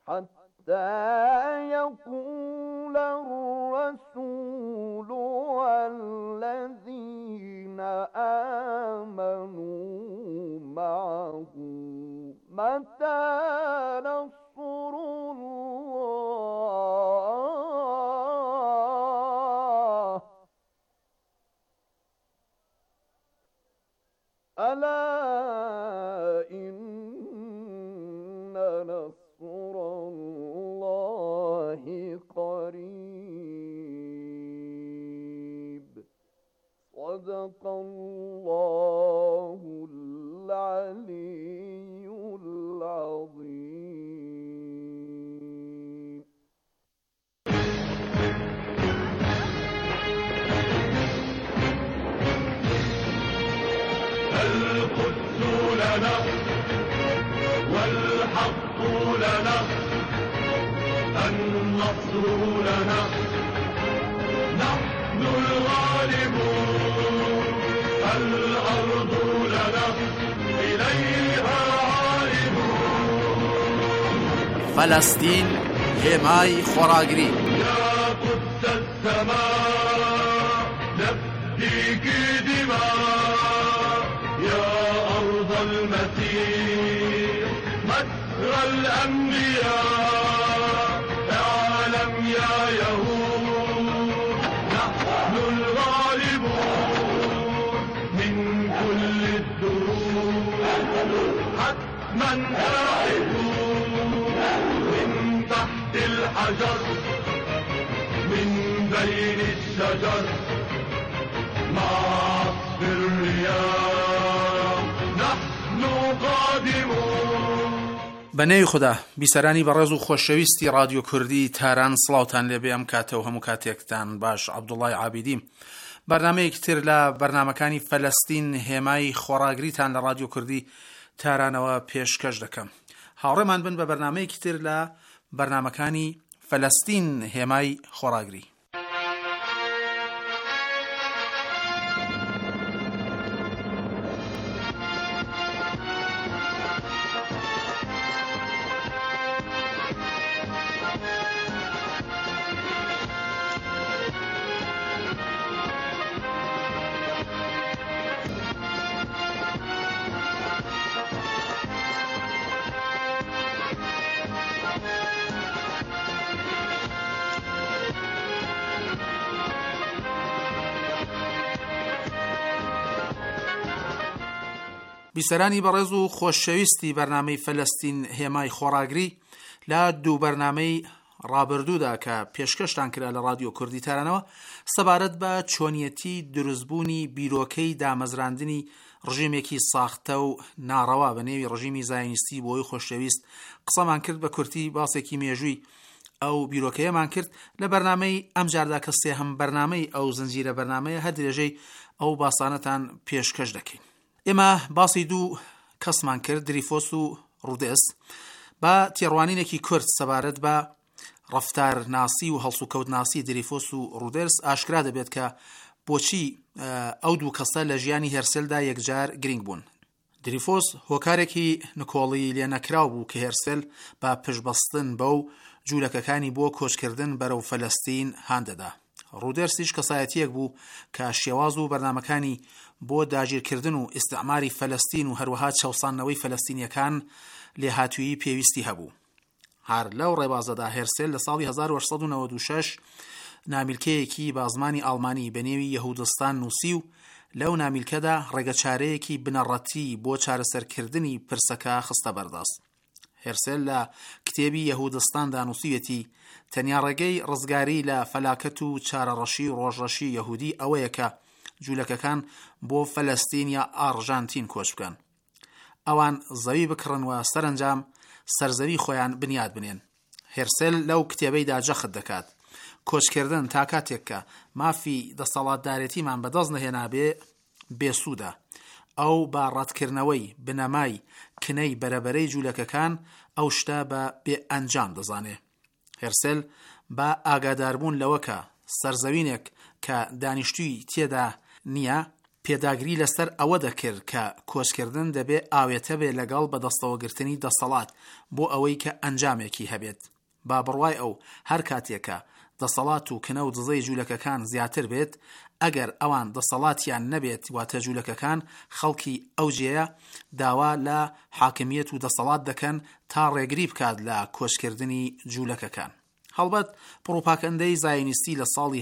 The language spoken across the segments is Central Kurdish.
حتى يقول الرسول والذين آمنوا معه متى نصر الله ألا إن نصر الله قريب صدق الله العلي العظيم. القدس لنا والحق لنا النصر لنا نحن الغالبون الأرض لنا إليها عائدون. فلسطين هێمای خۆراگری. يا قدس السماء نفديك دماء يا أرض المسيح مجرى الأنبياء اعلم يا يهود نحن الغالبون من كل الدروب حتما آئدون من تحت الحجر من بين الشجر مع عصف الرياح نحن قادمون. بەنێوی خوددا بیسەرانی بەڕێز و خۆشەویستی رادیۆ کوردی تاران سڵاوتان لێبێ ئەم کاتەوە هەموو کاتێکتان باش. عەبدوڵڵای عابیدیم. بەرنامەیەکی تر لە بەرنامەکانی فەلەستین هێمای خۆراگریتان لە رادیۆ کوردی تارانەوە پێشکەش دەکەم. هاوڕێمان بن بە بەرنامەیەکی تر لە بەرنامەکانی فەلەستین هێمای خۆراگری. بیسەرانی بەڕێز و خۆشەویستی بەرنامەی فەلەستین هێمای خۆراگری لە دوو بەرنامەی ڕابردوودا کە پێشکەشتان کرا لە رادیۆ کوردی تارانەوە سەبارەت بە چۆنیەتی دروستبوونی بیرۆکەی دامەزراندنی ڕژیمێکی ساختە و ناڕەوا بە نێوی ڕژیمی زایۆنیستی بۆی خۆشەویست قسەمان کرد بە کورتی باسێکی مێژووی ئەو بیرۆکەیەمان کرد لە بەرنامەی ئەم جاردا کە سێهەم بەرنامەی ئەو زنجیرە بەرنامەیە هەر درێژەی ئەو باسانەتان پێشکەش دەکەین. ئێمە باسی دوو کەسمان کرد دریفۆس و ڕودێس بە تێڕوانینێکی کورد سەبارەت بە ڕەفتار ناسی و هەڵسوکەوت ناسی دریفۆس و ڕودێس ئاشکرا دەبێت کە بۆچی ئەو دوو کەسە لە ژیانی هێرسێلدا یەکجار گرنگ بوون. دریفۆس هۆکارێکی نکۆڵی لێ نەکراو بوو کە هێرسێل بە پشبەستن بەو جوولەکەکانی بۆ کۆچکردن بەرەو فەلەستین هاندەدا. ڕودێرسیش کەسایەتیەک بوو کە شێواز و بەرنامەکانی بۆ داگیرکردن و ئیستعماری فەلەستین و هەروەها چەوسانەوەی فەلەستینیەکان لێهاتوویی پێویستی هەبوو. هەر لەو ڕێبازەدا هێرسێل لە ساڵی 1896 نامیلکەیەکی بە زمانی ئاڵمانی بە نێوی یەهودستان نووسی و لەو نامیلکەدا ڕێگەچارەیەکی بنەڕەتی بۆ چارەسەرکردنی پرسەکە خستە بەردەست. هێرسێل لە کتێبی یەهودستاندا نووسیوێتی تەنیا ڕێگەی ڕزگاری لە فەلاکەت و چارەڕەشی و ڕۆژڕەشی یەهودی ئەوەیە کە جوولەکەکان بۆ فەلەستین یا ئارژانتین کۆچ بکەن. ئەوان زەوی بکڕن و سەرنجام سەرزەوی خۆیان بنیاد بنێن. هێرسێل لەو کتێبەیدا جەخت دەکات کۆچکردن تا کاتێک کە مافی دەسەڵاتدارێتیمان بەدەست نەهێنابێ بێسوودە. ئەو با ڕەتکردنەوەی بنەمای کنەی بەرەبەرەی جوولەکەکان ئەو شتە بە بێ ئەنجام دەزانێ. هێرسێل با ئاگاداربوون لەوە کە سەرزەوینێک کە دانیشتووی تێدا نییە پێداگری لەسەر ئەوە دەکرد کە کۆچکردن دەبێت ئاوێتە بێ لەگەڵ بەدەستەوەگرتنی دەسەڵات بۆ ئەوەی کە ئەنجامێکی هەبێت. با بڕوای ئەو هەر کاتێکە دەسەڵات و کنە و دزەی جوولەکەکان زیاتر بێت، ئەگەر ئەوان دەسەڵاتیان نەبێت واتە جوولەکەکان، خەڵکی ئەو جێیە داوا لە حاکمیت و دەسەڵات دەکەن تا ڕێگری بکات لە کۆچکردنی جوولەکەکان. هەڵبەت پڕۆپاگەندەی زایۆنیستی لە ساڵی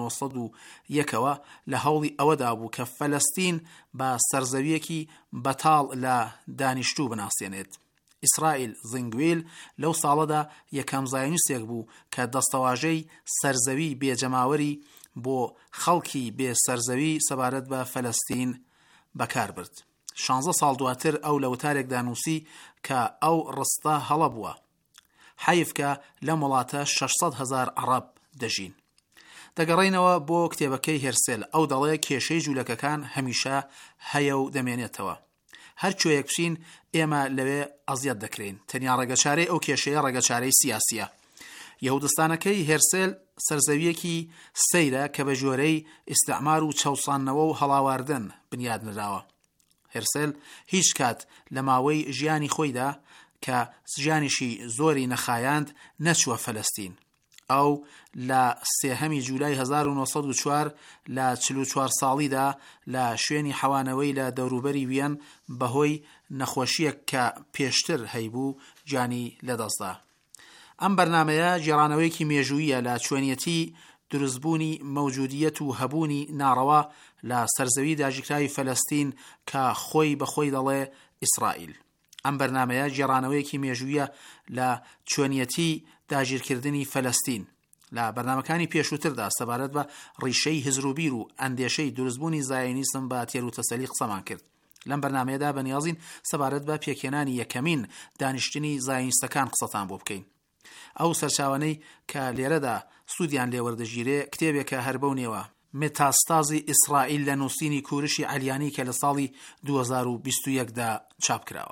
1901ەوە لە هەوڵی ئەوەدا بوو کە فەلەستین بە سەرزەویەکی بەتاڵ لە دانیشتوو بناسیێنێت. ئیسرائیل زنگویل لەو ساڵەدا یەکەم زایۆنیستێک بوو کە دەستەواژەی سەرزەوی بێجەماوەری بۆ خەڵکی بێ سەرزەوی سەبارەت بە فەلەستین بەکار برد. 16 ساڵ دواتر ئەو لە وتارێکدا نووسی کە ئەو ڕستە هەڵە بووە، حەیف کە لەم وڵاتە 600,000 عەرەب دەژین. دەگەڕێنەوە بۆ کتێبەکەی هێرسێل. ئەو دەڵێ کێشەی جوولەکەکان هەمیشە هەیە و دەمێنێتەوە. هەر کوێیەک بچین ئێمە لەوێ ئەزیەت دەکرێن. تەنیا ڕێگەچارەی ئەو کێشەیە ڕێگەچارەی سیاسیە. یەهودستانەکەی هێرسێل سەرزەویەکی سەیرە کە بە ژۆرەی ئیستعمار و چەوسانەوە و هەڵاواردن بنیاد نراوە. هێرسێل هیچ کات لە ماوەی ژیانی خۆیدا کە ژیانیشی زۆری نەخایاند نەچووە فەلەستین. ئەو لە 3 جوولای 1904 لە 44 ساڵیدا لە شوێنی حەوانەوەی لە دەوروبەری وێن بەهۆی نەخۆشیەک کە پێشتر هەیبوو جانی لەدەستدا. ئەم بەرنامەیە جێڕانەوەیەکی مێژوویە لە چۆنیەتی دروستبوونی مەوجودیەت و هەبوونی ناڕەوا لە سەرزەوی داگیرکراوی فەلەستین کە خۆی بەخۆی دەڵێ ئیسرائیل. ئەم بەرنامەیە جێڕانەوەیەکی مێژوویە لە چۆنیەتی داگیرکردنی فەلەستین. لە بەرنامەکانی پێشووتردا سەبارەت بە ڕیشەی هزروبیر و ئەندێشەی دروستبوونی زایۆنیزم بە تێر و تەسەلی قسەمان کرد. لەم بەرنامەیەدا بەنیازین سەبارەت بە پێکێنانی یەکەمین دانیشتنی زایۆنیستەکان قسەتان بۆ بکەین. ئەو سەرچاوانەی کە لێرەدا سوودیان لێوەردەگیرێ کتێبێکە هەر بەو نێوە مێتاستازی ئیسرائیل لە نووسینی کوورشی عەلیانی کە لە ساڵی 2021دا چاپ کراوە.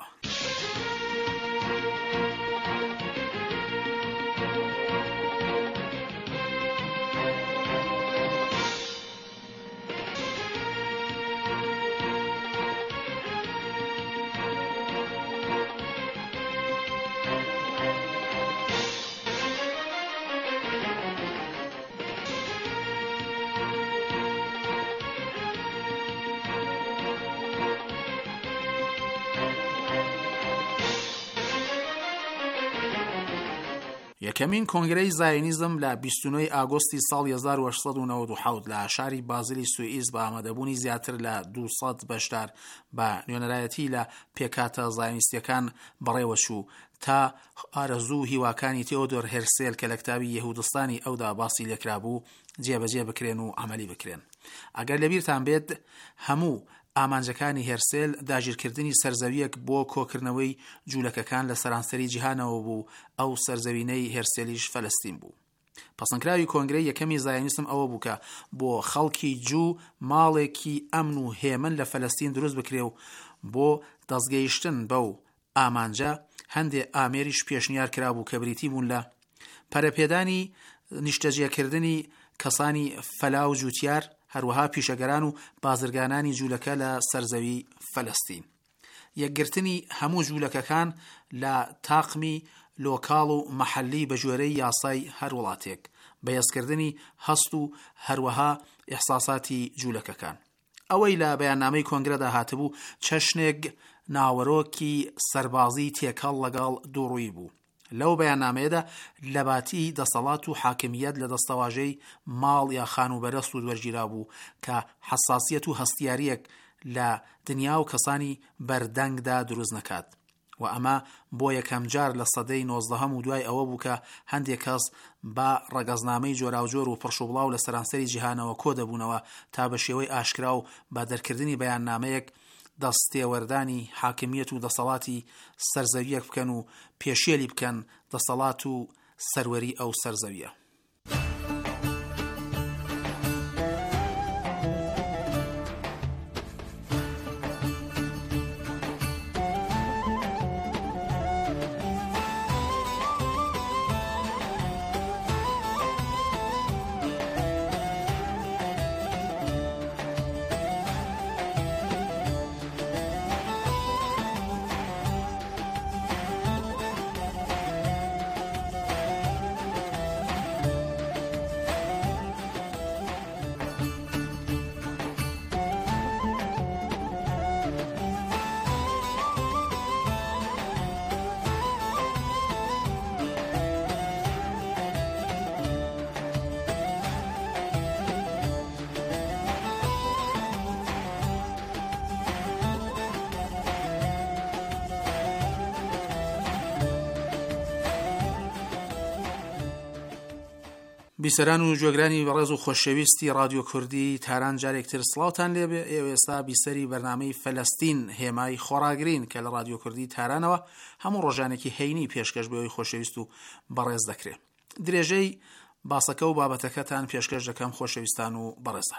یەکەمین کۆنگرەی زایۆنیزم لە 29 ئاگۆستی ساڵی 1897 لە شاری بازلی سوئیس بە ئامادەبوونی زیاتر لە 200 بەشدار بە نوێنەرایەتی لە پێکاتە زایۆنیستیەکان بەڕێوەچوو تا ئارەزوو هیواکانی تێودۆر هێرسێل کە لە کتابی یەهودستانی ئەودا باسی لێکرابوو جێبەجێ بکرێن و ئەمەلی بکرێن. ئەگەر لەبیرتان بێت هەموو ئامانجەکانی هێرسێل داگیرکردنی سەرزەویەک بۆ کۆکردنەوەی جوولەکەکان لە سەرانسەری جیهانەوە بوو. ئەو سەرزەوینەی هێرسێلیش فەلەستین بوو. پەسەندکراوی کۆنگرەی یەکەمی زایۆنیسم ئەوە بوو کە بۆ خەڵکی جوو ماڵێکی ئەمن و هێمن لە فەلەستین دروست بکرێ و بۆ دەستگەیشتن بەو ئامانجە هەندێک ئامێریش پێشنیار کرابوو کە بریتی بوون لە پەرەپێدانی نیشتەجێکردنی کەسانی فەلا و جووتیار، هەروەها پیشەگەران و بازرگانانی جوولەکە لە سەرزەوی فەلەستین. یەکگرتنی هەموو جوولەکەکان لە تاقمی لۆکاڵ و مەحەلی بە ژێرەی یاسای هەر وڵاتێک، بەهێزکردنی هەست و هەروەها ئیحساساتی جوولەکەکان. ئەوەی لە بەیاننامەی کۆنگرەدا هاتبوو چەشنێک ناوەڕۆکی سەربازی تێکەڵ لەگەڵ دووڕووی بوو. لەو بەیاننامەیەدا لەباتی دەسەڵات و حاکمیت لە دەستەواژەی ماڵ یا خانوبەرە سوود وەرگیرا بوو کە حساسیت و هەستیاریەک لە دنیا و کەسانی بەردەنگدا دروست نەکات. و ئەمە بۆ یەکەم جار لە سەدەی 19 و دوای ئەوە بوو کە هەندێک کەس بە ڕەگەزنامەی جۆراوجۆر و پڕشوبڵاو لە سەرانسەری جیهانەوە کۆ دەبوونەوە تا بە شێوەی ئاشکرا و بە دەرکردنی بەیاننامەیەک دەستێوەردانی حاکمیت و دەسەڵاتی سەرزەویەک بکەن و پێشێلی بکەن دەسەڵات و سەروەری ئەو سەرزەویە. بیسەران و جۆگرانی بەڕێز و خۆشەویستی رادیۆ کوردی تاران جارێکتر سڵاوتان لێبێ. ئێستا بیسەری بەرنامەی فەلەستین هێمای خۆراگرین کە لە رادیۆ کوردی تارانەوە هەموو ڕۆژانێکی هەینی پێشکەش بەوەی خۆشەویست و بەڕێز دەکرێت. درێژەی باسەکە و بابەتەکەتان پێشکەش دەکەم خۆشەویستان و بەڕێزان.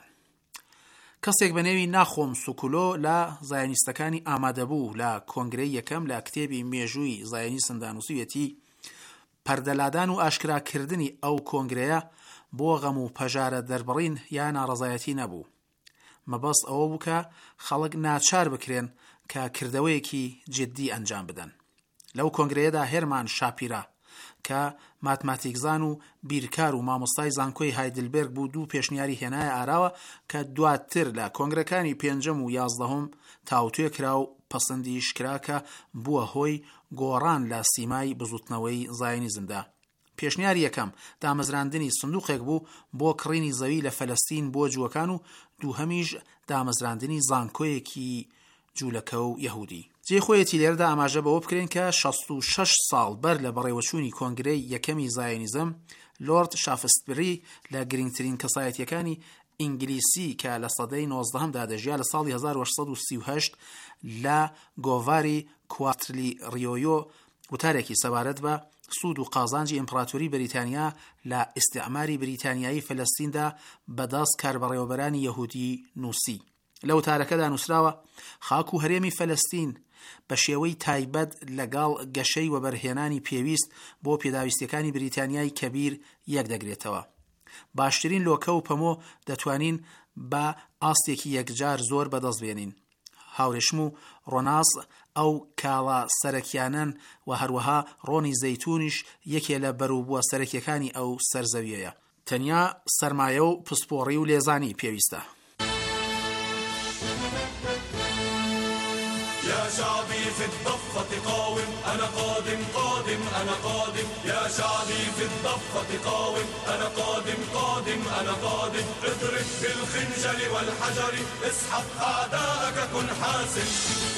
کەسێک بە نێوی ناخۆم سوکولۆ لە زایانیستەکانی ئامادەبوو لە کۆنگرەی یەکەم لە کتێبی مێژووی زایانیستن دانووسیەتی پەردەلادان و ئاشکراکردنی ئەو کۆنگرەیە بۆ غەم و پەژارە دەربڕین یا ناڕەزایەتی نەبوو. مەبەست ئەوە بوو کە خەڵک ناچار بکرێن کە کردەوەیەکی جددی ئەنجام بدەن. لەو کۆنگرەیەدا هێرمان شاپیرە کە ماتماتیکزان و بیرکار و مامۆستای زانکۆی هایدلبرگ بوو دوو پێشنیاری هێنایە ئاراوە کە دواتر لە کۆنگرەکانی پێنجەم و یازدەهەم تاوتوێ کرا و پەسەندیش کرا کە بووە هۆی گۆڕان لە سیمای بزوتنەوەی زایۆنیزمدا. پێشنیاری یەکەم دامەزراندنی سندوقێک بوو بۆ کڕینی زەوی لە فەلەستین بۆ جووەکان و دووهەمیش دامەزراندنی زانکۆیەکی جوولەکە و یەهودی. جێخۆیەتی لێرەدا ئاماژە بەوە بکرێن کە 66 ساڵ بەر لە بەڕێوەچوونی کۆنگرەی یەکەمی زایۆنیزم لۆرد شافستبری لە گرنگترین کەسایەتیەکانی ئینگلیسی کە لە سەدەی 19دا دەژیا لە ساڵی 1838 لە گۆڤاری کواترلی ریۆیۆ وتارێکی سەبارەت بە سوود و قازانجی ئیمپراتۆری بریتانیا لە ئیستیعماری بریتانیایی فەلەستیندا بەدەست کاربەڕێوەبەرانی یەهودی نووسی. لە وتارەکەدا نووسراوە خاک و هەرێمی فەلەستین بە شێوەی تایبەت لەگەڵ گەشەی وەبەرهێنانی پێویست بۆ پێداویستیەکانی بریتانیای کەبیر یەک دەگرێتەوە. باشترین لۆکە و پەمۆ دەتوانین بە ئاستێکی یەکجار زۆر بەدەست بێنین. هاورێشم و ڕۆناس ئەو کاڵە سەرەکیانن و هەروەها ڕۆنی زەیتونیش یەکێ لە بەرووبووە سەرەکیەکانی ئەو سەرزەویەیە. تەنیا سەرمایە و پسپۆڕی و لێزانی پێویستە. يا شعبي في الضفة قاوم أنا قادم قادم أنا قادم يا شعبي في الضفة قاوم أنا قادم قادم أنا قادم اضرب بالخنجر والحجر اسحق أعداءك كن حاسم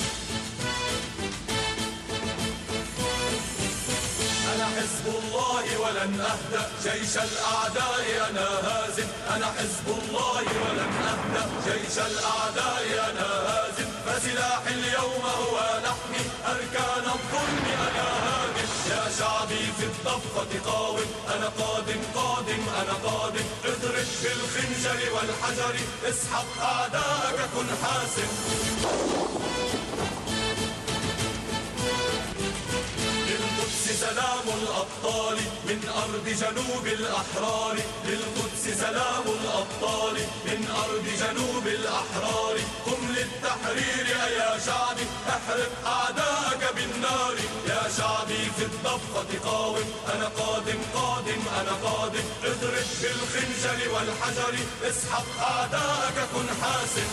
أنا حزب الله ولن أهدأ جيش الأعداء أنا هازم أنا حزب الله ولن أهدأ جيش الأعداء أنا هازم فسلاحي اليوم هو لحمي أركان الظلم أنا هاجم يا شعبي في الضفة قاوم أنا قادم قادم أنا قادم اضرب بالخنجر والحجر اسحق أعداءك كن حاسم سلام الأبطال من أرض جنوب الأحرار للقدس سلام الأبطال من أرض جنوب الأحرار قم للتحرير يا شعبي احرق أعداءك بالنار يا شعبي في الضفة قاوم أنا قادم قادم أنا قادم اضرب بالخنجر والحجر اسحق أعداءك كن حاسم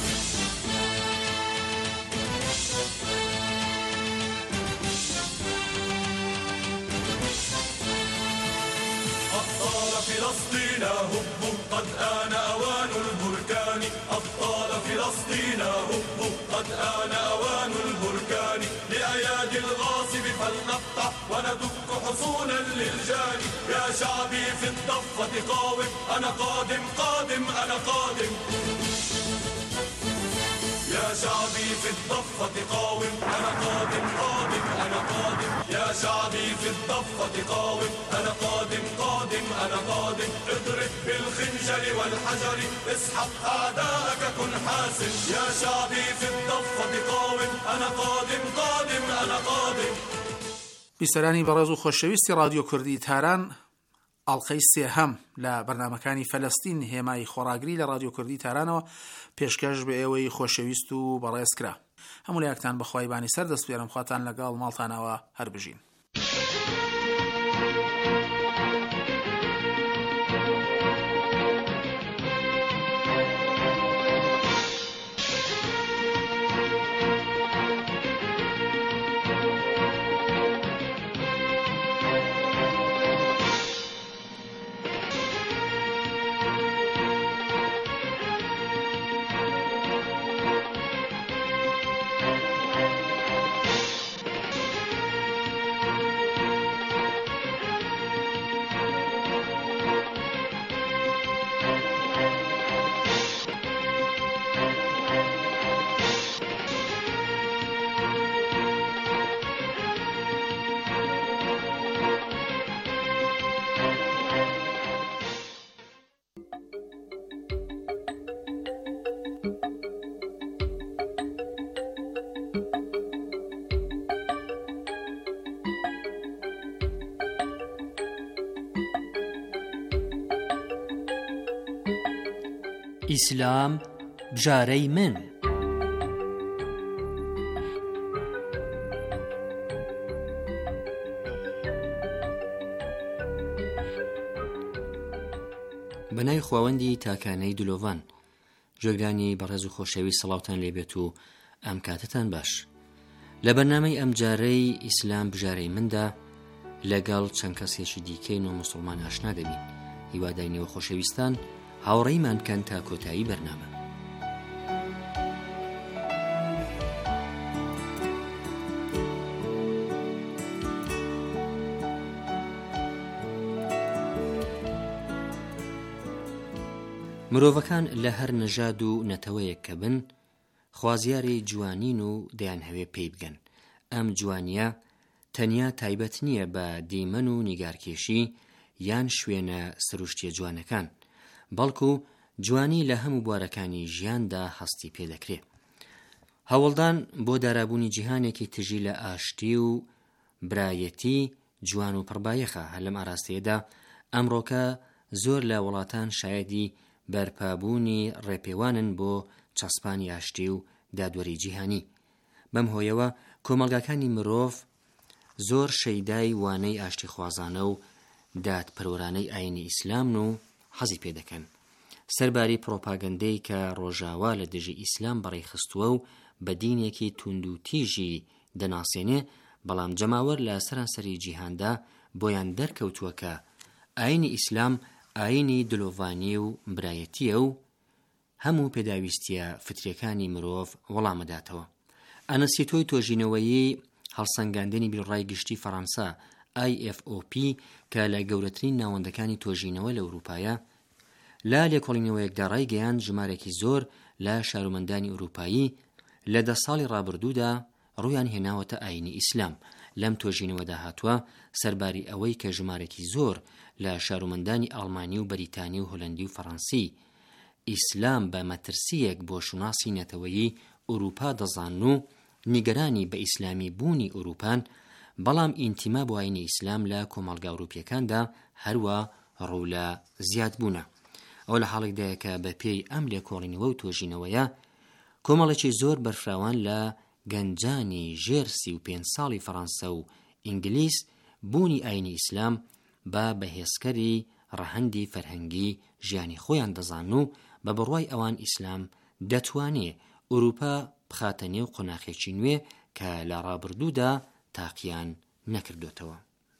فلسطين هبوا قد آن أوان البركان أبطال فلسطين هبوا قد آن أوان البركان لأيادي الغاصب فلنقطع وندك حصونا للجان يا شعبي في الضفة قاوم أنا قادم قادم أنا قادم يا شعبي في الضفة قاوم أنا قادم قادم أنا قادم يا شعبي في الضفة قاوم أنا قادم قادم أنا قادم اضرب بالخنجر والحجر اسحق أعداءك كن حاسم يا شعبي في الضفة قاوم أنا قادم قادم أنا قادم. بیسەرانی بەڕێز و خۆشەویستی رادیۆ کوردی تاران ئاڵقەی سێهەم لە بەرنامەکانی فەلەستین هێمای خۆراگری لە رادیۆ کوردی تارانەوە پێشکەش بە ئێوەی خۆشەویست و بەڕێز کرا. هەموو لایەکتان بەخوای بانی سەر دەست پێرم خواتان لەگەڵ ماڵتانەوە هەر بژین. ئیسلام بژارەی من. بەناوی خواوەندی تاکانەی دلۆڤان، جێگرانی بەڕێز و خۆشەوی سەڵاوتان لێبێت و ئەم کاتتان باش. لە بەرنامەی ئەم جارەی ئیسلام بژارەی مندا لەگەڵ چەند کەسێکی دیکەین و موسڵمان ئاشنا دەبین. هیوادارینەوە خۆشەویستان هاوڕێیمان بکەن تا کۆتایی بەرنامە. مرۆڤەکان لە هەر نەژاد و نەتەوەیەک کە بن، خوازیاری جوانین و دەیان هەوێ پێی بگەن. ئەم جوانیە تەنیا تایبەت نییە بە دیمەن و نیگارکێشی یان شوێنە سروشتیە جوانەکان، بەڵکو جوانی لە هەموو بوارەکانی ژیاندا هەستی پێدەکرێت. هەوڵدان بۆ دارابوونی جیهانێکی تژی لە ئاشتی و برایەتی جوان و پڕبایەخە. هەر لەم ئاراستەیەدا ئەمڕۆکە زۆر لە وڵاتان شایەدی بەرپابوونی ڕێپێوانن بۆ چەسپانی ئاشتی و دادوەری جیهانی. بەم هۆیەوە کۆمەڵگاکانی مرۆڤ زۆر شەیدای وانەی ئاشتی خوازانە و دادپەروەرانەی ئاینی ئیسلامن و حەزی پێ دەکەن. سەرباری پرۆپاگەندەی کە ڕۆژاوا لە دژی ئیسلام بەڕێخستووە و بە دینێکی توند و تیژی دەناسێنێ، بەڵام جەماوەر لە سەرانسەری جیهاندا بۆیان دەرکەوتووە کە ئاینی ئیسلام ئاینی دلۆڤانی و برایەتیە و هەموو پێداویستیە فترەکانی مرۆڤ وەڵامەداتەوە. ئەنەسیتۆی تۆژینەوەیی هەڵسەنگاندنی بیرڕای گشتی فەڕەنسا IFOP کە لە گەورەترین ناوەندەکانی تۆژینەوە لە ئەوروپایە، لا لێکۆڵینەوەیەکدا ڕایگەیاند ژمارێکی زۆر لە شارۆمەندانی ئەوروپایی لە 10 ساڵی ڕابردوودا ڕوویان هێناوەتە ئاینی ئیسلام. لەم تۆژینەوەدا هاتووە سەرباری ئەوەی کە ژمارێکی زۆر لە شارۆمەندانی ئەڵمانی و بەریتانی و هۆلەندی و فەڕەنسی ئیسلام بە مەترسیەک بۆ شوناسی نەتەوەیی ئەوروپا دەزان و نیگەرانی بە ئیسلامی بوونی ئەوروپان، بەڵام ئینتیما بۆ ئاینی ئیسلام لە کۆمەڵگا ئەوروپیەکاندا هەروە ڕوو لە زیاد بوونە. ئەو لە حاڵێکدایە کە بە پێی ئەم لێکۆڵینەوە و تۆژینەوەیە کۆمەڵێکی زۆر بەرفراوان لە گەنجانی ژێر 35 ساڵی فەڕەنسا و ئینگلیس بوونی ئاینی ئیسلام بە بەهێزکەری ڕەهەندی فەرهەنگی ژیانی خۆیان دەزان و بە بڕوای ئەوان ئیسلام دەتوانێت ئەوروپا بخاتە نێو قۆناغێکی نوێ کە لە ڕابردوودا تاقییان نەکردوێتەوە.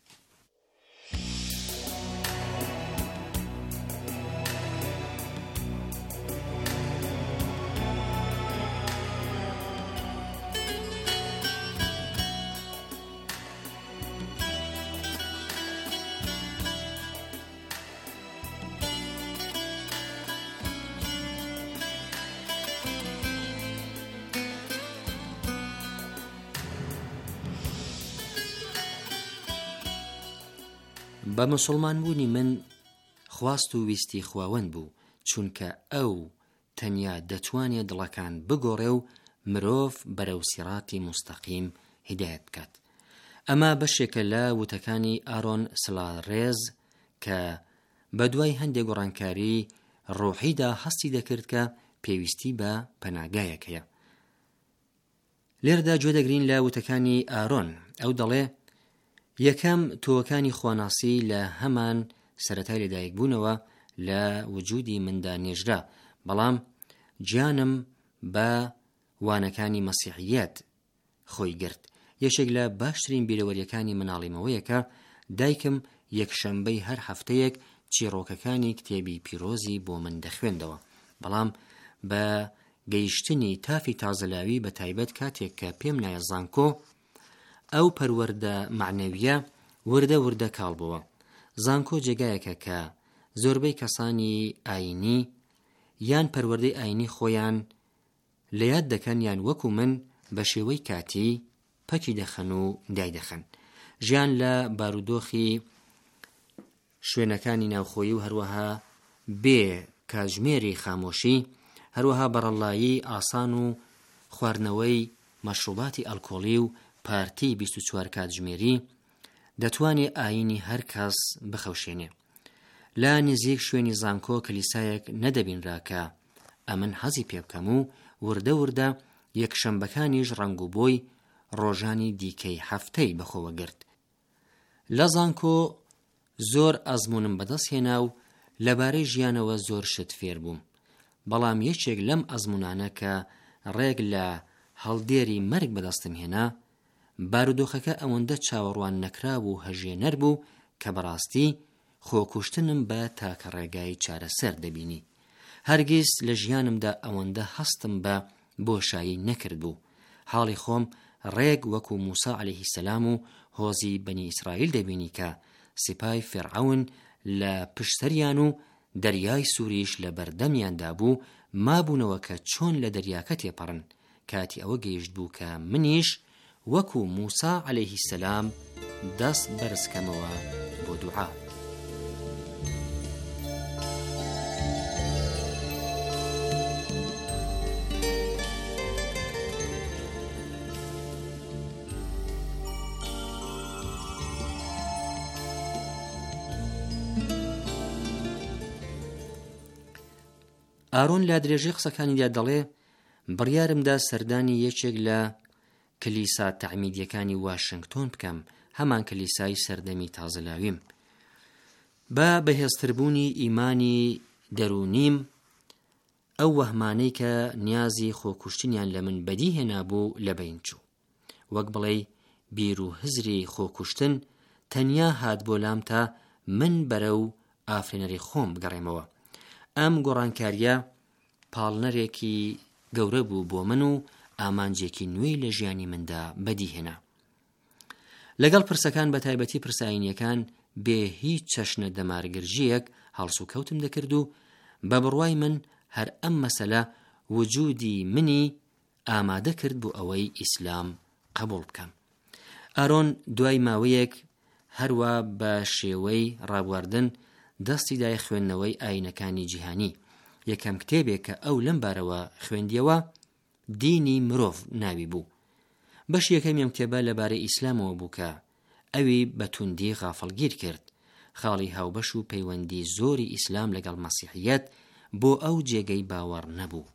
بە مسلمان بوونی من خواست و ویستی خواوەند بوو، چونکە ئەو تەنیا دەتوانێت دڵەکان بگۆڕێ و مرۆڤ بەرەو سیڕاتی مستەقیم هیدایەت بکات. ئەمە بەشێکە لە وتەکانی ئارۆن سڵارێز کە بە دوای هەندێک گۆڕانکاری ڕۆحیدا هەستی دەکرد کە پێویستی بە پەناگایەک هەیە. لێردا گوێ دەگرین لە وتەکانی ئارۆن. ئەو دەڵێ یەکەم تۆوەکانی خواناسی لە هەمان سەرەتای لەدایک بوونەوە لە وجودی مندا نێژرا، بەڵام گیانم بە وانەکانی مەسیحیەت خۆی گرت. یەکێک لە باشترین بیرەوەریەکانی مناڵیمەوەیە کە دایکم یەکشەمبەی هەر هەفتەیەک چیرۆکەکانی کتێبی پیرۆزی بۆ من دەخوێندەوە، بەڵام بە گەیشتنی تافی تازەلاوی بە تایبەت کاتێک کە پێم نایە زانکۆ ئەو پەروەردە معنەویە وردە وردە کاڵبووە. زانکۆ جێگایەکە کە زۆربەی کەسانی ئاینی یان پەروەردەی ئاینی خۆیان لە یاد دەکەن یان وەکو من بە شێوەی کاتی پەکی دەخەن و دای دەخەن. ژیان لە بارودۆخی شوێنەکانی ناوخۆیی و هەروەها بێ کاتژمێری خامۆشی، هەروەها بەڕەڵایی ئاسان و خواردنەوەی مەشروباتی ئەلکۆڵی و پارتی 24 کاتژمێری دەتوانێت ئاینی هەر کەس بخەوشێنێ. لا نزیک شوێنی زانکۆ کلیسایەک نەدەبینرا کە ئەمن حەزی پێ بکەم و وردە وردە یەکشەمبەکانیش ڕەنگ و بۆی ڕۆژانی دیکەی هەفتەی بەخۆوە گرت. لە زانکۆ زۆر ئەزمونم بەدەست هێنا و لەبارەی ژیانەوە زۆر شت فێر بووم. بەڵام یەکێک لەم ئەزمونانە کە ڕێک لە هەڵدێری مەرگ بەدەستم هێنا، بارودۆخەکە ئەوەندە چاوەڕوان نەکرا و هەژێنەر بوو کە بەڕاستی خۆکوشتنم بە تاکە ڕێگای چارەسەر دەبینی. هەرگیز لە ژیانمدا ئەوەندە هەستم بە بۆشایی نەکرد بوو. حاڵی خۆم ڕێک وەکو موسا عەلەیهی سەلام و هۆزی بەنی ئیسرائیل دەبینی کە سپای فێرعەون لە پشتەریان و دەریای سووریش لە بەردەمیاندا بوو، مابوونەوە کە چۆن لە دەریاکە تێپەڕن. کاتی ئەوە گەیشت بوو کە منیش وەکو موسا عەلەیهی سەلام دەست بەرزکەمەوە بۆ دوعا. ئارۆن لا درێژەی قسەکانیدا دەڵێ بڕیارمدا سەردانی یەکێک لە کلیسا تەعمیدیەکانی واشنگتۆن بکەم، هەمان کلیسای سەردەمی تازەلاویم. بە بەهێزتربوونی ئیمانی دەرونیم ئەو وەهمانەی کە نیازی خۆکوشتنیان لە من بەدی هێنابوو لە بین چوو. وەک بڵێ بیر و هزری خۆکوشتن تەنیا هات بۆ لام تا من بەرەو ئافرێنەری خۆم بگەڕێمەوە. ئەم گۆڕانکاریە پاڵنەرێکی گەورە بوو بۆ من و ئامانجێکی نوێی لە ژیانی مندا بەدی هێنا. لەگەڵ پرسەکان بە تایبەتی پرسایینیەکان بێ هیچ چەشنە دەمارگرژیەک هەڵس و کەوتم دەکرد و بە بڕوای من هەر ئەم مەسەلە وجودی منی ئامادە کرد بۆ ئەوەی ئیسلام قبول بکەم. ئارۆن دوای ماوەیەک هەروە بە شێوەی ڕابواردن دەستی دای خوێندنەوەی ئاینەکانی جیهانی. یەکەم کتێبێک کە ئەو لەم بارەوە خوێندیەوە دینی مرۆڤ ناوی بوو. بەش یەکەمیان کتێبە لەبارەی ئیسلامەوە بوو کە ئەوی بە توندی غافڵگیر کرد. خاڵی هاوبەش و پەیوەندی زۆری ئیسلام لەگەڵ مەسیحیەت بۆ ئەو جێگەی باوەڕ نەبوو.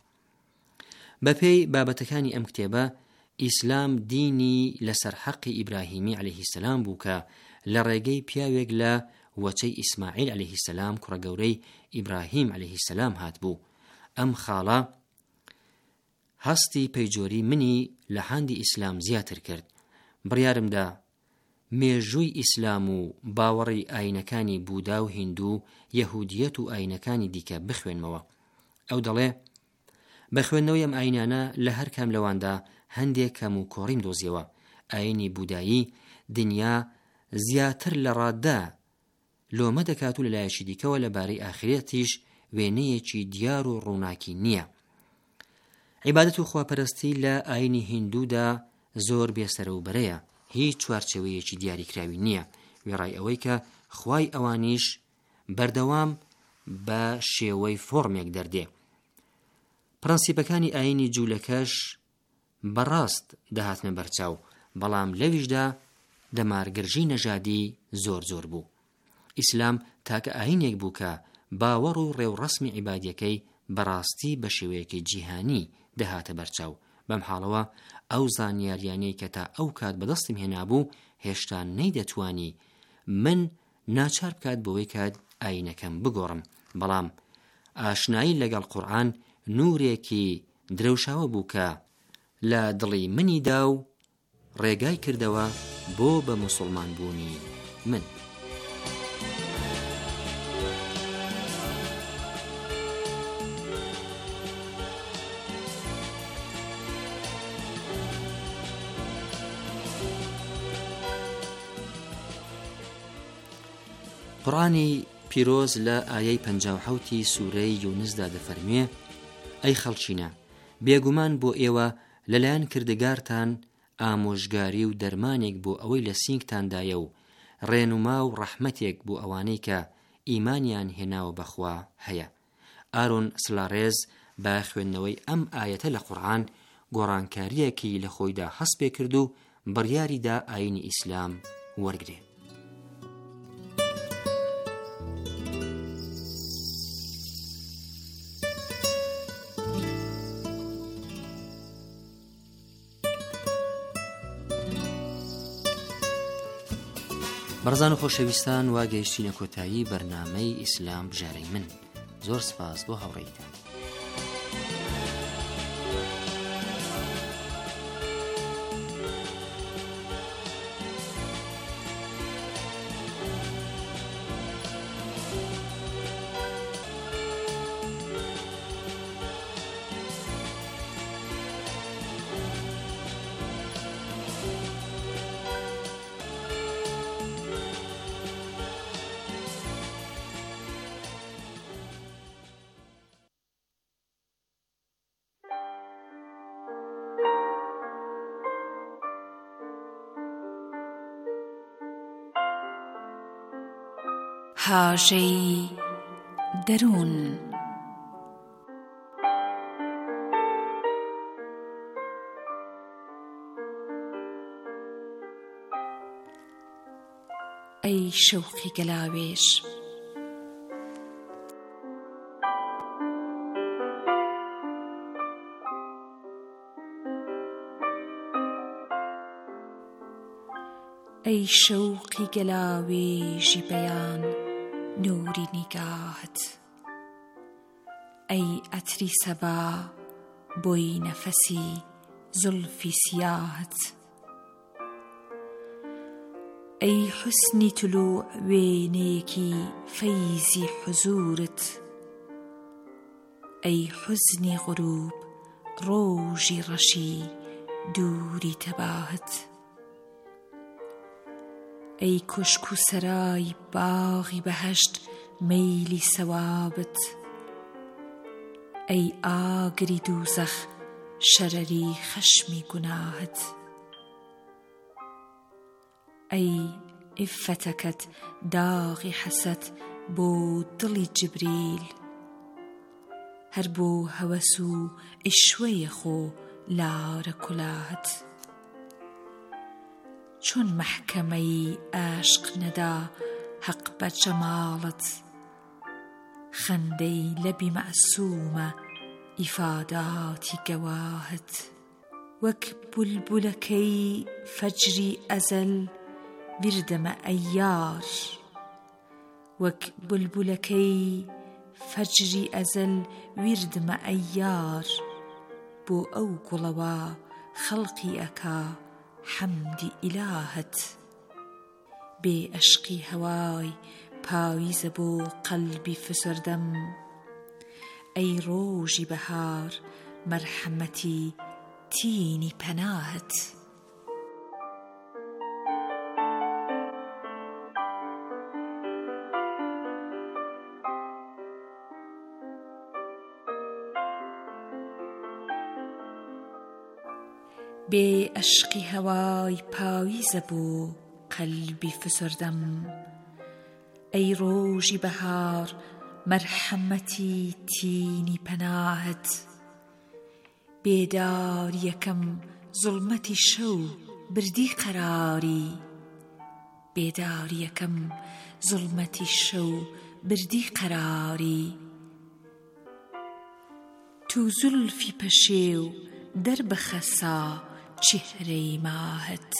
بەپێی بابەتەکانی ئەم کتێبە ئیسلام دینی لەسەر حەقی ئیبراهیمی عەلەیهی سەلام بوو کە لە ڕێگەی پیاوێک لە وەچەی ئیسماعیل عەلەیهی سەلام کوڕە گەورەی ئیبراهیم عەلەیهی سەلام هات بوو. ئەم خاڵە هەستی پەیجۆری منی لە هاندی ئیسلام زیاتر کرد. بڕیارمدا مێژووی ئیسلام و باوەڕی ئاینەکانی بوودا و هیندوو، یەهودیەت و ئاینەکانی دیکە بخوێنمەوە. ئەو دەڵێ بە خوێندنەوەی ئەم ئاینانە لە هەر کام لەواندا هەندێک کەم و کۆڕیم دۆزیەوە. ئاینی بودایی دنیا زیاتر لە ڕاددا لۆمە دەکات و لەلایەکی دیکەوە لەبارەی ئاخرەتیش وێنەیەکی دیار و ڕووناکی نییە. عیبادەت و خواپەرستی لە ئاینی هیندوودا زۆر بێسەرە و بەرەیە، هیچ چوارچێوەیەکی دیاریکراوی نییە، وێڕای ئەوەی کە خوای ئەوانیش بەردەوام بە شێوەی فۆرمێک دەردێ. پرەنسیپەکانی ئاینی جوولەکەش بەڕاست دەهاتنە بەرچاو، بەڵام لەویشدا دەمارگرژی نەژادی زۆر بوو. ئیسلام تاکە ئاینێک بوو کە باوەڕ و ڕێوڕەسمی عیبادیەکەی بەڕاستی بە شێوەیەکی جیهانی دەهاتە بەرچاو. بەم حاڵەوە ئەو زانیاریانەی کە تا ئەو کات بەدەستم هێنابوو هێشتا نەیدەتوانی من ناچار بکات بۆەوەی کات ئاینەکەم بگۆڕم. بەڵام ئاشنایی لەگەڵ قورئان نورێکی درەوشاوە بوو کە لە دڵی منیدا و ڕێگای کردەوە بۆ بە موسڵمان بوونی من. قورئانی پیرۆز لە ئایەی 57 سوورەی یونسدا دەفەرمێ: ئەی خەڵچینە، بێگومان بۆ ئێوە لەلایەن کردگارتان ئامۆژگاری و دەرمانێک بۆ ئەوەی لە سینگتاندایە و ڕێنوما و ڕەحمەتێک بۆ ئەوانەی کە ئیمانیان هێناوە بەخوا هەیە. ئارۆن سلاڕێز بە خوێندنەوەی ئەم ئایەتە لە قورئان گۆڕانکاریەکی لە خۆیدا هەست پێ کرد و بڕیاریدا ئاینی ئیسلام وەرگرێ. بەڕزان و خۆشەویستان واگەیشتینە کۆتایی بەرنامەی ئیسلام بژارەی من. زۆر سپاس بۆ هاوڕێیتان. هاژەی دەروون. ئەی شەوقی گەلاوێژ، ئەی شەوقی گەلاوێژی بەیان نوری نیگاهت، ئەی ئەتری سەبا بۆی نەفەسی زولفی سیاهت، ئەی حوسنی تلوع وێنەیەکی فەیزی حوزورت، ئەی حوزنی غروب ڕۆژی ڕەشی دووری تەباهت، ئەی کوشک و سەرای باغی بەهەشت مەیلی سەوابت، ئەی ئاگری دووزەخ شەرەری خەشمی گوناهت، ئەی عیفەتەکەت داغی حەسەد بۆ دڵی جبریل، هەر بۆ هەوەس و عیشوەی خۆ لارە کولاهت، چۆن مەحکەمەی عاشق نەدا حەق بە جەماڵت، خەندەی لەبی مەعسوومە ئیفاداتی گەواهت، وەک بولبولەکەی فەجری ئەزەل وردەمە ئەی یار، وەک بولبولەکەی فەجری ئەزەل وردمە ئەی یار، بۆ ئەو گوڵەوە خەڵقی ئەکا حەمدی ئیلاهت، بێ عەشقی هەوای پاویزە بۆ قەلبی فسردەم، ئەی ڕۆژی بەهار مەرحەمەتی تینی پەناهت، بێ عەشقی هەوای پاویزە بۆ قەلبی فسردەم، ئەی ڕۆژی بەهار مەرحەمەتی تینی پەناهت، بێدار یەکەم زوڵمەتی شەو بردی قەراری، بێدار یەکەم زوڵمەتی شەو بردی قەراری، تو زولفی پەشێو دەربخەسا چهرەی ماهت،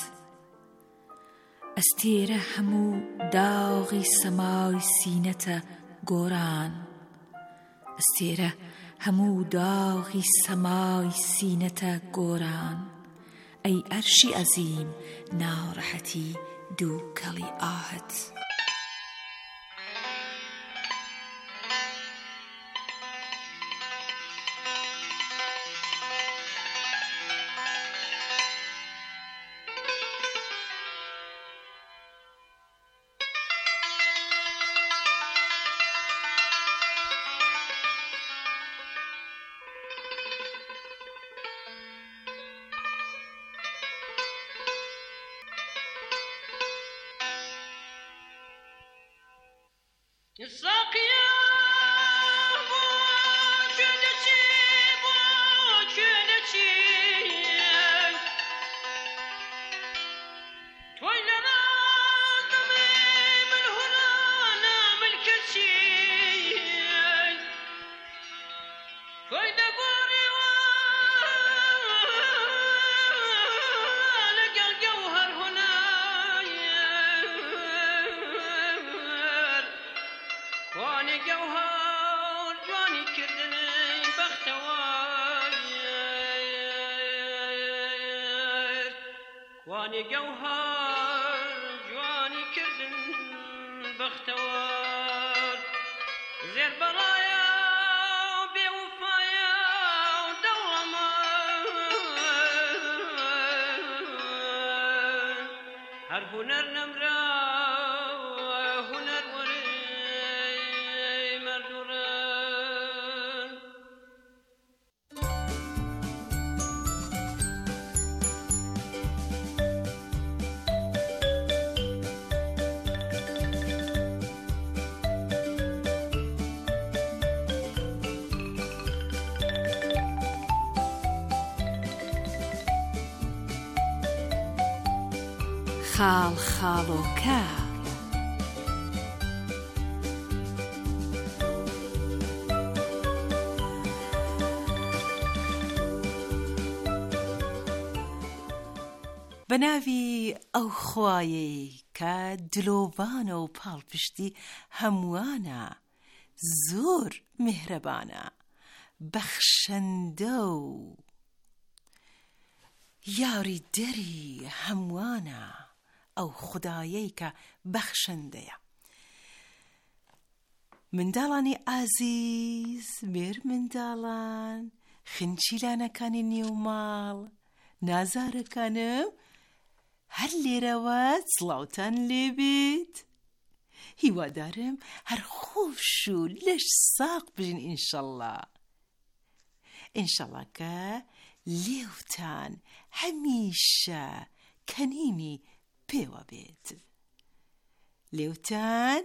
ئەستێرە هەموو داغی سەمای سینەتە گۆران، ئەستێرە هەموو داغی سەمای سینەتە گۆران، ئەی ئەرشی ئەزیم ناڕەحەتی دووکەڵی ئاهت. جوانی گەوهار جوانی کردن بەختەوەر زێر بەڵایە و بێوفایە و دەوڵەمەند هەر هونەر نەمرا هونەر وەرەی مەردوڕن خاڵ خاڵۆکە بەناوی ئەو خوایەی کە دلۆڤانە و پاڵپشتی هەمووانە زۆر میهرەبانە بەخشەندە و یاریدەری هەمووانە ئەو خودایەی کە بەخشەندەیە منداڵانی ئازیز مێر منداڵان خنچیلانەکانی نێوماڵ نازارەکانم هەر لێرەوە سڵاوتان لێبێت هیوادارم هەر خۆش و لەش ساق بژین ئینشەڵڵا کە لێوتان هەمیشە کەنینی پێوە بێت لێوتان